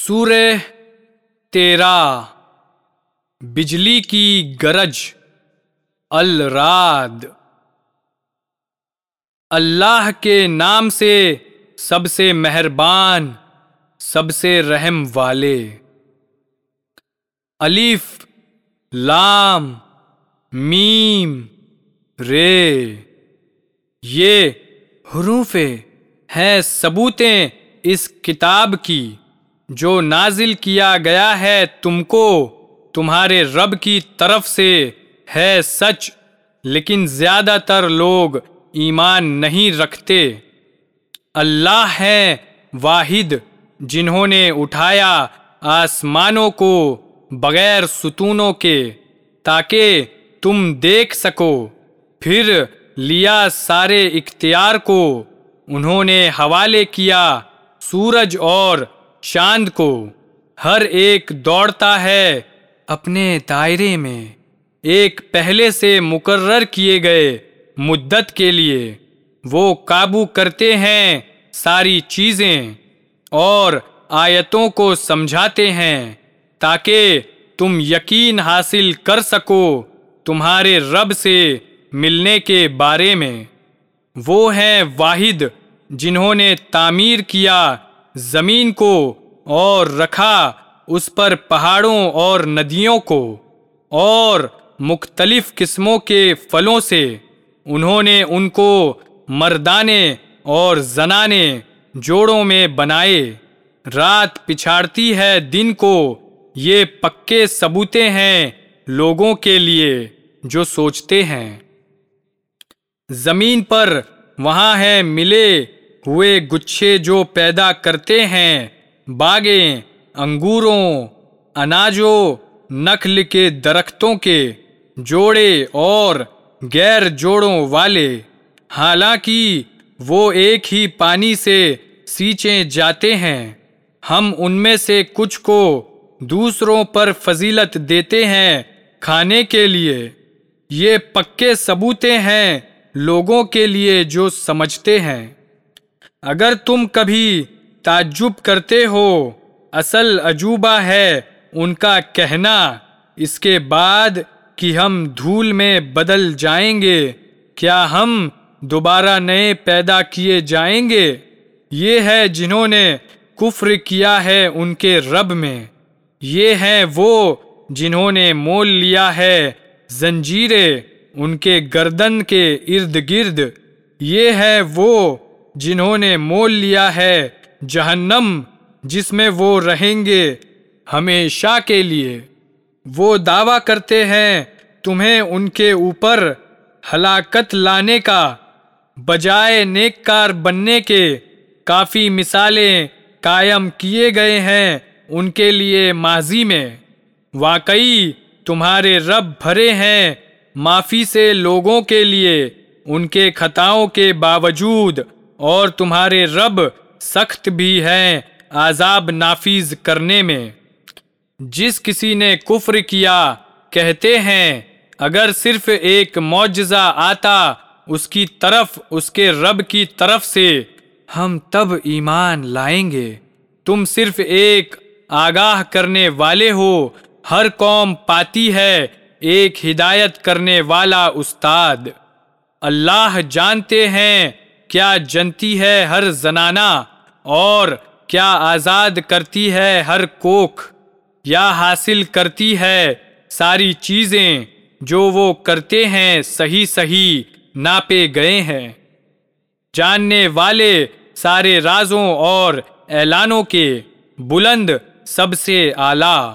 سورہ 13 بجلی کی گرج الرعد۔ اللہ کے نام سے سب سے مہربان، سب سے رحم والے۔ الف لام میم رے، یہ حروف ہیں ثبوتیں اس کتاب کی جو نازل کیا گیا ہے تم کو تمہارے رب کی طرف سے ہے سچ، لیکن زیادہ تر لوگ ایمان نہیں رکھتے۔ اللہ ہے واحد، جنہوں نے اٹھایا آسمانوں کو بغیر ستونوں کے تاکہ تم دیکھ سکو، پھر لیا سارے اختیار کو۔ انہوں نے حوالے کیا سورج اور چاند کو، ہر ایک دوڑتا ہے اپنے دائرے میں ایک پہلے سے مقرر کیے گئے مدت کے لیے۔ وہ قابو کرتے ہیں ساری چیزیں اور آیتوں کو سمجھاتے ہیں تاکہ تم یقین حاصل کر سکو تمہارے رب سے ملنے کے بارے میں۔ وہ ہیں واحد، جنہوں نے تعمیر کیا زمین کو اور رکھا اس پر پہاڑوں اور ندیوں کو، اور مختلف قسموں کے پھلوں سے انہوں نے ان کو مردانے اور زنانے جوڑوں میں بنائے۔ رات پچھاڑتی ہے دن کو، یہ پکے ثبوتیں ہیں لوگوں کے لیے جو سوچتے ہیں۔ زمین پر وہاں ہیں ملے ہوئے گچھے جو پیدا کرتے ہیں باغیں انگوروں، اناجوں، نخل کے درختوں کے جوڑے اور غیر جوڑوں والے، حالانکہ وہ ایک ہی پانی سے سینچے جاتے ہیں۔ ہم ان میں سے کچھ کو دوسروں پر فضیلت دیتے ہیں کھانے کے لیے۔ یہ پکے ثبوتیں ہیں لوگوں کے لیے جو سمجھتے ہیں۔ اگر تم کبھی تعجب کرتے ہو، اصل عجوبہ ہے ان کا کہنا، اس کے بعد کہ ہم دھول میں بدل جائیں گے، کیا ہم دوبارہ نئے پیدا کیے جائیں گے؟ یہ ہے جنہوں نے کفر کیا ہے ان کے رب میں، یہ ہیں وہ جنہوں نے مول لیا ہے زنجیریں ان کے گردن کے ارد گرد، یہ ہے وہ جنہوں نے مول لیا ہے جہنم جس میں وہ رہیں گے ہمیشہ کے لیے۔ وہ دعویٰ کرتے ہیں تمہیں ان کے اوپر ہلاکت لانے کا، بجائے نیک کار بننے کے کافی مثالیں قائم کیے گئے ہیں ان کے لیے ماضی میں۔ واقعی تمہارے رب بھرے ہیں معافی سے لوگوں کے لیے ان کے خطاؤں کے باوجود، اور تمہارے رب سخت بھی ہیں عذاب نافذ کرنے میں۔ جس کسی نے کفر کیا کہتے ہیں اگر صرف ایک معجزہ آتا اس کی طرف اس کے رب کی طرف سے ہم تب ایمان لائیں گے۔ تم صرف ایک آگاہ کرنے والے ہو، ہر قوم پاتی ہے ایک ہدایت کرنے والا استاد۔ اللہ جانتے ہیں کیا جنتی ہے ہر زنانہ، اور کیا آزاد کرتی ہے ہر کوکھ، یا حاصل کرتی ہے ساری چیزیں جو وہ کرتے ہیں صحیح صحیح ناپے گئے ہیں۔ جاننے والے سارے رازوں اور اعلانوں کے، بلند سب سے اعلیٰ۔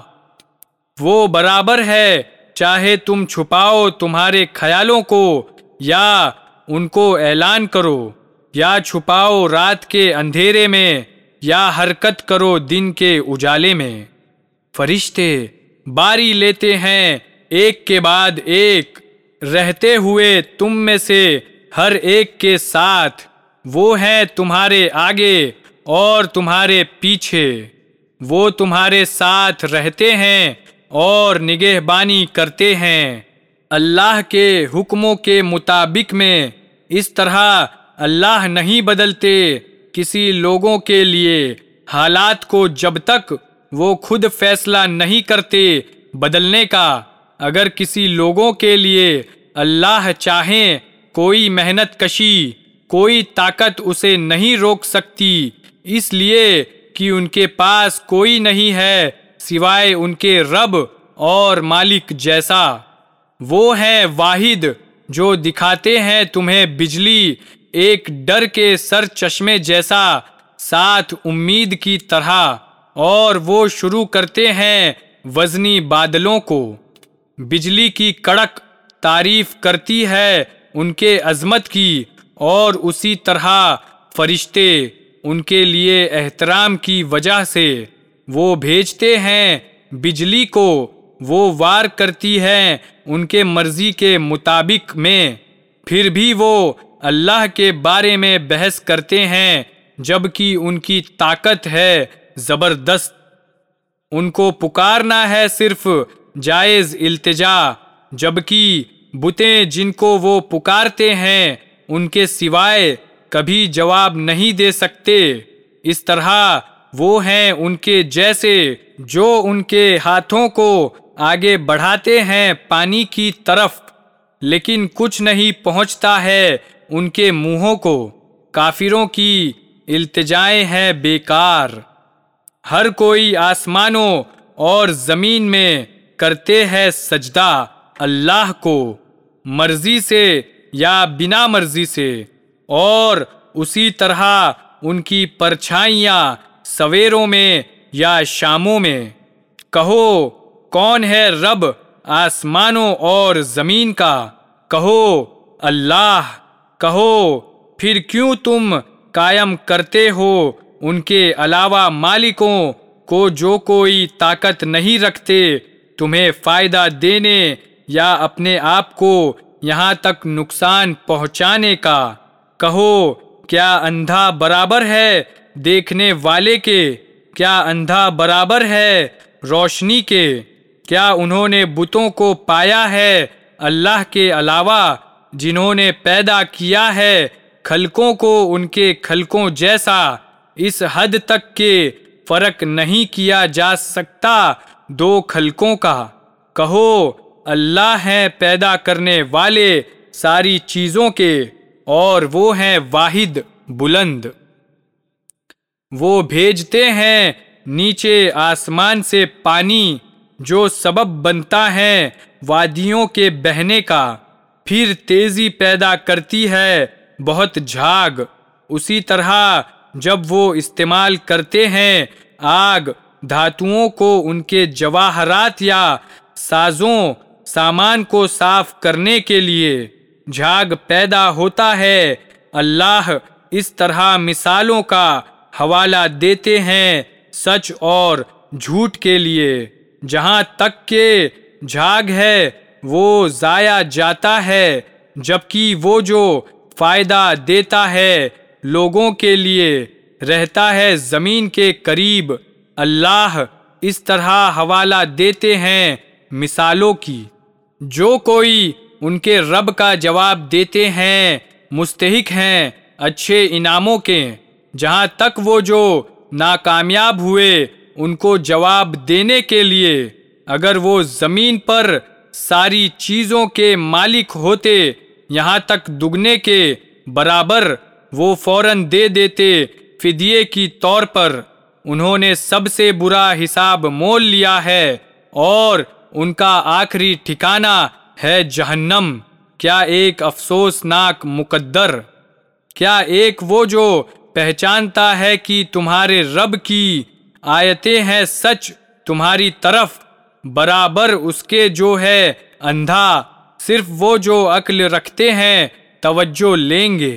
وہ برابر ہے چاہے تم چھپاؤ تمہارے خیالوں کو یا ان کو اعلان کرو، یا چھپاؤ رات کے اندھیرے میں یا حرکت کرو دن کے اجالے میں۔ فرشتے باری لیتے ہیں ایک کے بعد ایک، رہتے ہوئے تم میں سے ہر ایک کے ساتھ۔ وہ ہیں تمہارے آگے اور تمہارے پیچھے، وہ تمہارے ساتھ رہتے ہیں اور نگہبانی کرتے ہیں اللہ کے حکموں کے مطابق میں۔ اس طرح اللہ نہیں بدلتے کسی لوگوں کے لیے حالات کو جب تک وہ خود فیصلہ نہیں کرتے بدلنے کا۔ اگر کسی لوگوں کے لیے اللہ چاہیں کوئی محنت کشی، کوئی طاقت اسے نہیں روک سکتی، اس لیے کہ ان کے پاس کوئی نہیں ہے سوائے ان کے رب اور مالک جیسا۔ وہ ہیں واحد جو دکھاتے ہیں تمہیں بجلی ایک ڈر کے سر چشمے جیسا ساتھ امید کی طرح، اور وہ شروع کرتے ہیں وزنی بادلوں کو۔ بجلی کی کڑک تعریف کرتی ہے ان کے عظمت کی، اور اسی طرح فرشتے ان کے لیے احترام کی وجہ سے وہ بھیجتے ہیں بجلی کو۔ وہ وار کرتی ہے ان کے مرضی کے مطابق میں، پھر بھی وہ اللہ کے بارے میں بحث کرتے ہیں جبکہ ان کی طاقت ہے زبردست۔ ان کو پکارنا ہے صرف جائز التجا، جبکہ بتیں جن کو وہ پکارتے ہیں ان کے سوائے کبھی جواب نہیں دے سکتے۔ اس طرح وہ ہیں ان کے جیسے جو ان کے ہاتھوں کو آگے بڑھاتے ہیں پانی کی طرف، لیکن کچھ نہیں پہنچتا ہے ان کے منہوں کو۔ کافروں کی التجائیں ہیں بیکار۔ ہر کوئی آسمانوں اور زمین میں کرتے ہیں سجدہ اللہ کو، مرضی سے یا بنا مرضی سے، اور اسی طرح ان کی پرچھائیاں سویروں میں یا شاموں میں۔ کہو کون ہے رب آسمانوں اور زمین کا؟ کہو اللہ۔ کہو پھر کیوں تم قائم کرتے ہو ان کے علاوہ مالکوں کو جو کوئی طاقت نہیں رکھتے تمہیں فائدہ دینے یا اپنے آپ کو یہاں تک نقصان پہنچانے کا؟ کہو کیا اندھا برابر ہے دیکھنے والے کے؟ کیا اندھا برابر ہے روشنی کے؟ کیا انہوں نے بتوں کو پایا ہے اللہ کے علاوہ، جنہوں نے پیدا کیا ہے خلقوں کو ان کے خلقوں جیسا، اس حد تک کہ فرق نہیں کیا جا سکتا دو خلقوں کا؟ کہو اللہ ہیں پیدا کرنے والے ساری چیزوں کے، اور وہ ہیں واحد بلند۔ وہ بھیجتے ہیں نیچے آسمان سے پانی جو سبب بنتا ہے وادیوں کے بہنے کا، پھر تیزی پیدا کرتی ہے بہت جھاگ۔ اسی طرح جب وہ استعمال کرتے ہیں آگ دھاتوؤں کو ان کے جواہرات یا سازوں سامان کو صاف کرنے کے لیے، جھاگ پیدا ہوتا ہے۔ اللہ اس طرح مثالوں کا حوالہ دیتے ہیں سچ اور جھوٹ کے لیے۔ جہاں تک کہ جھاگ ہے وہ ضائع جاتا ہے، جبکہ وہ جو فائدہ دیتا ہے لوگوں کے لیے رہتا ہے زمین کے قریب۔ اللہ اس طرح حوالہ دیتے ہیں مثالوں کی۔ جو کوئی ان کے رب کا جواب دیتے ہیں مستحق ہیں اچھے انعاموں کے۔ جہاں تک وہ جو ناکامیاب ہوئے ان کو جواب دینے کے لیے، اگر وہ زمین پر ساری چیزوں کے مالک ہوتے یہاں تک دگنے کے برابر، وہ فوراً دے دیتے فدیے کی طور پر۔ انہوں نے سب سے برا حساب مول لیا ہے، اور ان کا آخری ٹھکانہ ہے جہنم۔ کیا ایک افسوسناک مقدر! کیا ایک وہ جو پہچانتا ہے کہ تمہارے رب کی آیتیں ہیں سچ تمہاری طرف، برابر اس کے جو ہے اندھا، صرف وہ جو عقل رکھتے ہیں توجہ لیں گے۔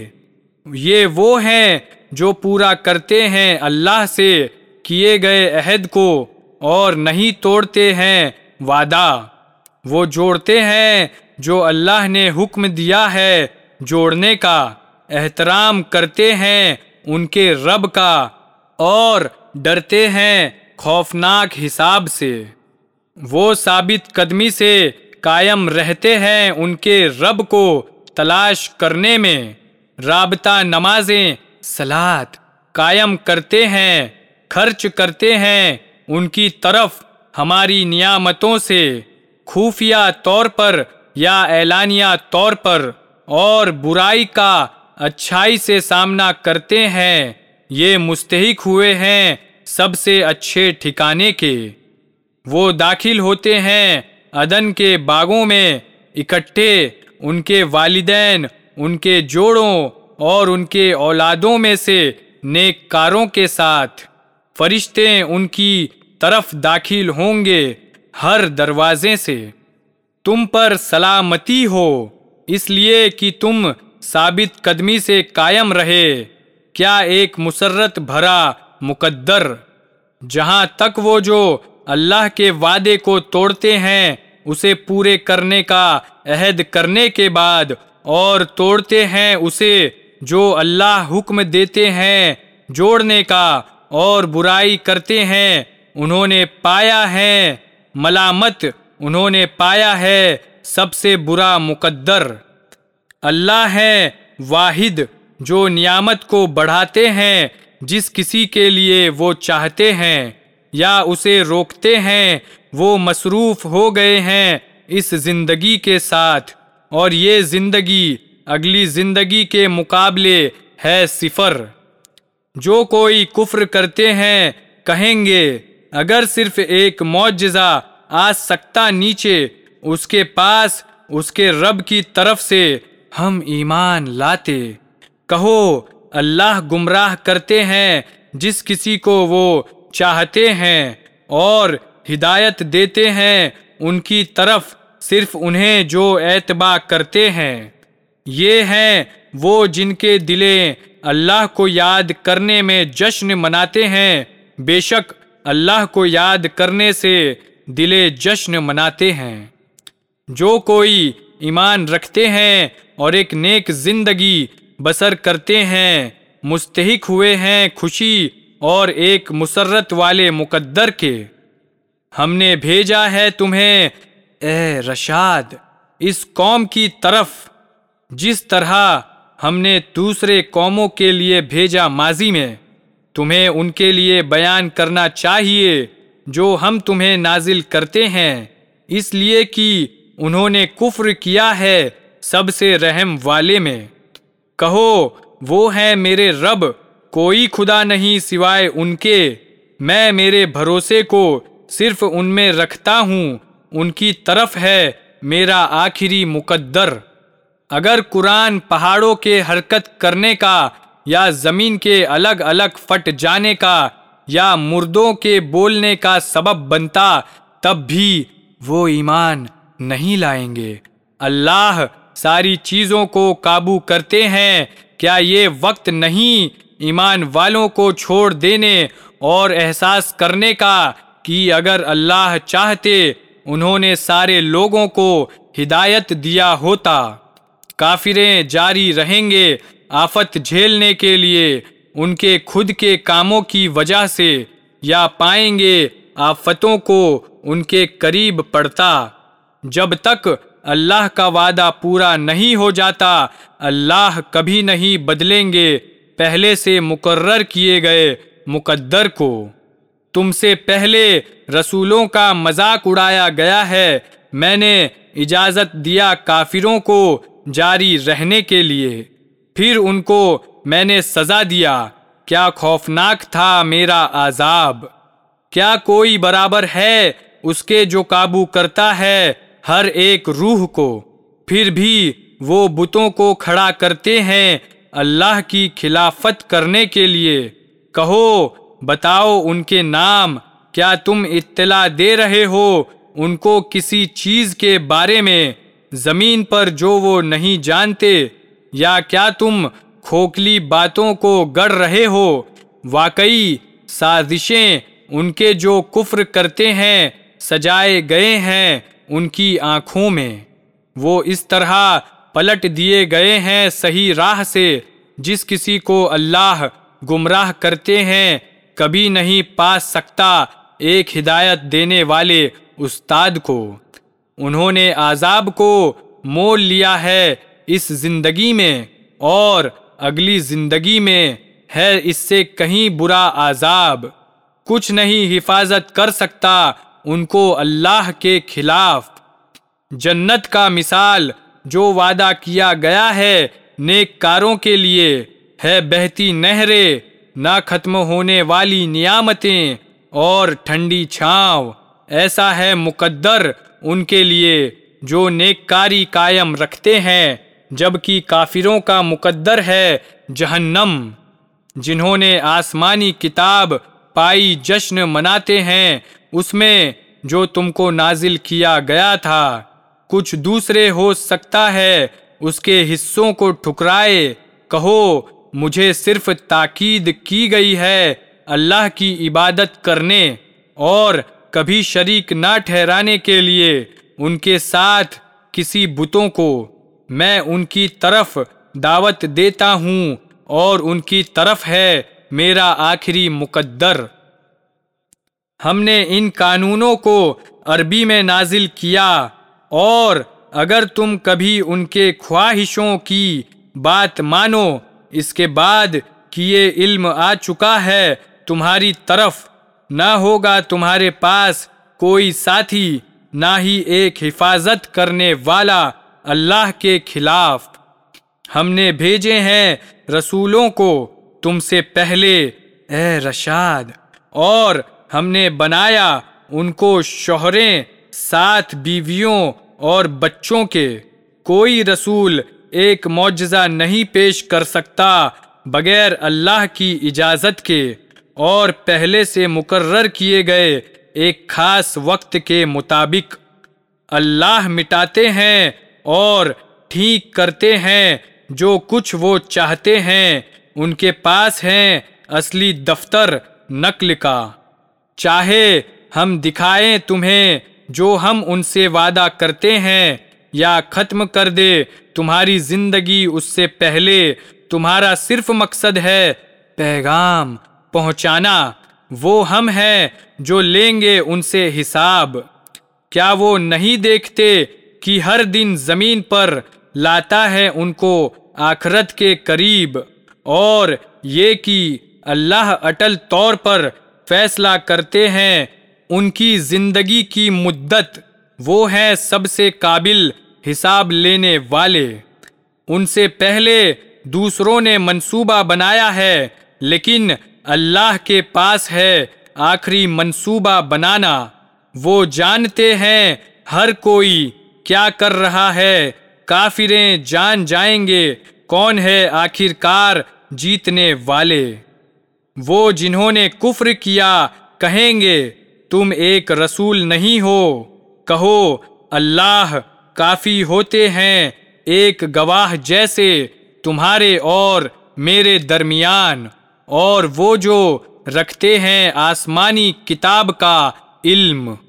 یہ وہ ہیں جو پورا کرتے ہیں اللہ سے کیے گئے عہد کو، اور نہیں توڑتے ہیں وعدہ۔ وہ جوڑتے ہیں جو اللہ نے حکم دیا ہے جوڑنے کا، احترام کرتے ہیں ان کے رب کا، اور ڈرتے ہیں خوفناک حساب سے۔ وہ ثابت قدمی سے قائم رہتے ہیں ان کے رب کو تلاش کرنے میں، رابطہ نمازیں صلات قائم کرتے ہیں، خرچ کرتے ہیں ان کی طرف ہماری نعمتوں سے خفیہ طور پر یا اعلانیہ طور پر، اور برائی کا اچھائی سے سامنا کرتے ہیں، یہ مستحق ہوئے ہیں سب سے اچھے ٹھکانے کے۔ وہ داخل ہوتے ہیں عدن کے باغوں میں اکٹھے، ان کے والدین، ان کے جوڑوں اور ان کے اولادوں میں سے نیک کاروں کے ساتھ۔ فرشتے ان کی طرف داخل ہوں گے ہر دروازے سے۔ تم پر سلامتی ہو، اس لیے کہ تم ثابت قدمی سے قائم رہے۔ کیا ایک مسرت بھرا مقدر! جہاں تک وہ جو اللہ کے وعدے کو توڑتے ہیں اسے پورے کرنے کا عہد کرنے کے بعد، اور توڑتے ہیں اسے جو اللہ حکم دیتے ہیں جوڑنے کا، اور برائی کرتے ہیں، انہوں نے پایا ہے ملامت، انہوں نے پایا ہے سب سے برا مقدر۔ اللہ ہے واحد جو نعمت کو بڑھاتے ہیں جس کسی کے لیے وہ چاہتے ہیں، یا اسے روکتے ہیں، وہ مصروف ہو گئے ہیں اس زندگی کے ساتھ، اور یہ زندگی اگلی زندگی کے مقابلے ہے صفر۔ جو کوئی کفر کرتے ہیں کہیں گے اگر صرف ایک معجزہ آ سکتا نیچے اس کے پاس اس کے رب کی طرف سے ہم ایمان لاتے۔ کہو اللہ گمراہ کرتے ہیں جس کسی کو وہ چاہتے ہیں، اور ہدایت دیتے ہیں ان کی طرف صرف انہیں جو اعتبار کرتے ہیں۔ یہ ہیں وہ جن کے دلیں اللہ کو یاد کرنے میں جشن مناتے ہیں، بے شک اللہ کو یاد کرنے سے دلیں جشن مناتے ہیں۔ جو کوئی ایمان رکھتے ہیں اور ایک نیک زندگی بسر کرتے ہیں، مستحق ہوئے ہیں خوشی اور ایک مسرت والے مقدر کے۔ ہم نے بھیجا ہے تمہیں اے رشاد اس قوم کی طرف، جس طرح ہم نے دوسرے قوموں کے لیے بھیجا ماضی میں۔ تمہیں ان کے لیے بیان کرنا چاہیے جو ہم تمہیں نازل کرتے ہیں، اس لیے کہ انہوں نے کفر کیا ہے سب سے رحم والے میں۔ کہو وہ ہے میرے رب، کوئی خدا نہیں سوائے ان کے، میں میرے بھروسے کو صرف ان میں رکھتا ہوں، ان کی طرف ہے میرا آخری مقدر۔ اگر قرآن پہاڑوں کے حرکت کرنے کا، یا زمین کے الگ الگ پھٹ جانے کا، یا مردوں کے بولنے کا سبب بنتا، تب بھی وہ ایمان نہیں لائیں گے۔ اللہ ساری چیزوں کو قابو کرتے ہیں، کیا یہ وقت نہیں ایمان والوں کو چھوڑ دینے اور احساس کرنے کا کہ اگر اللہ چاہتے انہوں نے سارے لوگوں کو ہدایت دیا ہوتا۔ کافریں جاری رہیں گے آفت جھیلنے کے لیے ان کے خود کے کاموں کی وجہ سے، یا پائیں گے آفتوں کو ان کے قریب پڑتا۔ جب تک اللہ کا وعدہ پورا نہیں ہو جاتا، اللہ کبھی نہیں بدلیں گے پہلے سے مقرر کیے گئے مقدر کو۔ تم سے پہلے رسولوں کا مذاق اڑایا گیا ہے، میں نے اجازت دیا کافروں کو جاری رہنے کے لیے، پھر ان کو میں نے سزا دیا۔ کیا خوفناک تھا میرا عذاب! کیا کوئی برابر ہے اس کے جو قابو کرتا ہے ہر ایک روح کو؟ پھر بھی وہ بتوں کو کھڑا کرتے ہیں اللہ کی خلافت کرنے کے لیے۔ کہو بتاؤ ان کے نام، کیا تم اطلاع دے رہے ہو ان کو کسی چیز کے بارے میں زمین پر جو وہ نہیں جانتے، یا کیا تم کھوکھلی باتوں کو گڑھ رہے ہو؟ واقعی سازشیں ان کے جو کفر کرتے ہیں سجائے گئے ہیں ان کی آنکھوں میں، وہ اس طرح پلٹ دیے گئے ہیں صحیح راہ سے، جس کسی کو اللہ گمراہ کرتے ہیں کبھی نہیں پا سکتا ایک ہدایت دینے والے استاد کو۔ انہوں نے عذاب کو مول لیا ہے اس زندگی میں، اور اگلی زندگی میں ہے اس سے کہیں برا عذاب۔ کچھ نہیں حفاظت کر سکتا ان کو اللہ کے خلاف۔ جنت کا مثال جو وعدہ کیا گیا ہے نیک کاروں کے لیے ہے بہتی نہریں، نہ ختم ہونے والی نعمتیں اور ٹھنڈی چھاؤں۔ ایسا ہے مقدر ان کے لیے جو نیک کاری قائم رکھتے ہیں، جبکہ کافروں کا مقدر ہے جہنم۔ جنہوں نے آسمانی کتاب پائی جشن مناتے ہیں اس میں جو تم کو نازل کیا گیا تھا، کچھ دوسرے ہو سکتا ہے اس کے حصوں کو ٹھکرائے۔ کہو مجھے صرف تاکید کی گئی ہے اللہ کی عبادت کرنے اور کبھی شریک نہ ٹھہرانے کے لیے ان کے ساتھ کسی بتوں کو۔ میں ان کی طرف دعوت دیتا ہوں اور ان کی طرف ہے میرا آخری مقدر۔ ہم نے ان قانونوں کو عربی میں نازل کیا، اور اگر تم کبھی ان کے خواہشوں کی بات مانو اس کے بعد کہ یہ علم آ چکا ہے تمہاری طرف، نہ ہوگا تمہارے پاس کوئی ساتھی نہ ہی ایک حفاظت کرنے والا اللہ کے خلاف۔ ہم نے بھیجے ہیں رسولوں کو تم سے پہلے اے رشاد، اور ہم نے بنایا ان کو شوہریں 7 بیویوں اور بچوں کے۔ کوئی رسول ایک معجزہ نہیں پیش کر سکتا بغیر اللہ کی اجازت کے اور پہلے سے مقرر کیے گئے ایک خاص وقت کے مطابق۔ اللہ مٹاتے ہیں اور ٹھیک کرتے ہیں جو کچھ وہ چاہتے ہیں، ان کے پاس ہیں اصلی دفتر نقل کا۔ چاہے ہم دکھائیں تمہیں جو ہم ان سے وعدہ کرتے ہیں، یا ختم کر دے تمہاری زندگی اس سے پہلے، تمہارا صرف مقصد ہے پیغام پہنچانا۔ وہ ہم ہیں جو لیں گے ان سے حساب۔ کیا وہ نہیں دیکھتے کہ ہر دن زمین پر لاتا ہے ان کو آخرت کے قریب، اور یہ کہ اللہ اٹل طور پر فیصلہ کرتے ہیں ان کی زندگی کی مدت، وہ ہیں سب سے قابل حساب لینے والے۔ ان سے پہلے دوسروں نے منصوبہ بنایا ہے، لیکن اللہ کے پاس ہے آخری منصوبہ بنانا۔ وہ جانتے ہیں ہر کوئی کیا کر رہا ہے، کافریں جان جائیں گے کون ہے آخر کار جیتنے والے۔ وہ جنہوں نے کفر کیا کہیں گے تم ایک رسول نہیں ہو۔ کہو اللہ کافی ہوتے ہیں ایک گواہ جیسے تمہارے اور میرے درمیان، اور وہ جو رکھتے ہیں آسمانی کتاب کا علم۔